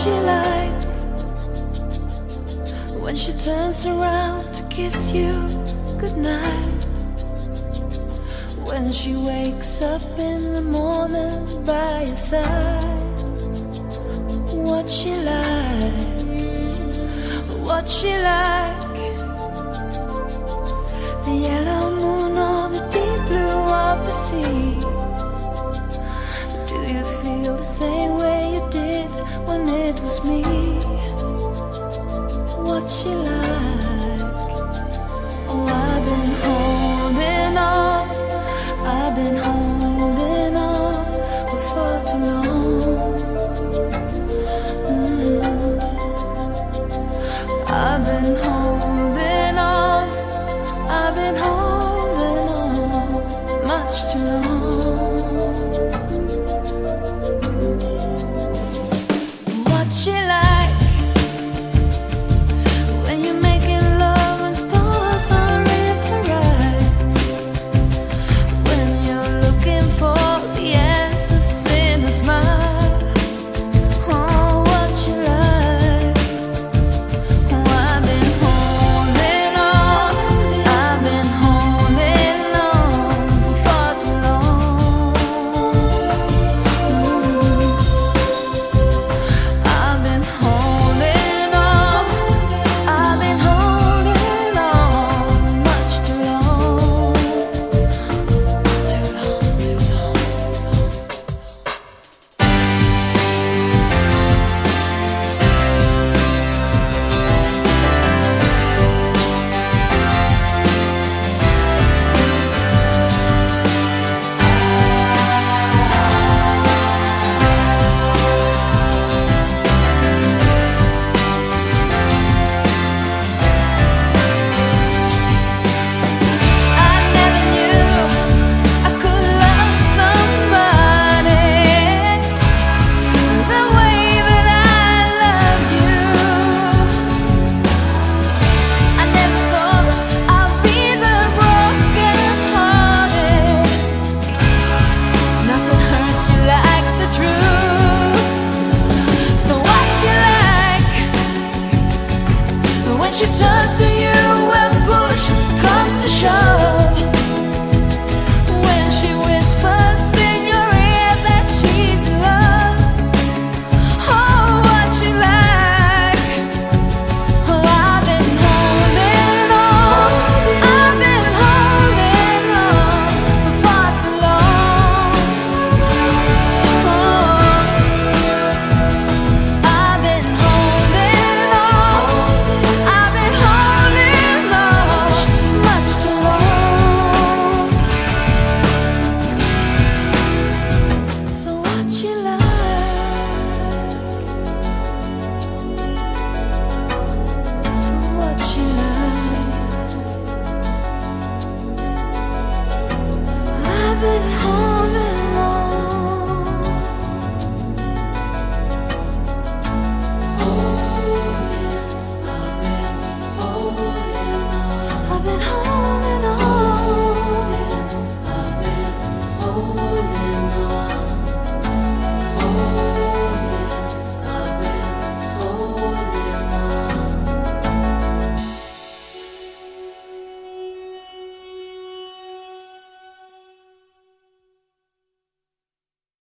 she like when she turns around to kiss you goodnight? When she wakes up in the morning by your side? What she like? What she like? The yellow moon or the deep blue of the sea? Do you feel the same way you did when it was me? What she like? Oh, I've been holding on, I've been holding on for far too long. I've been holding on, I've been holding on.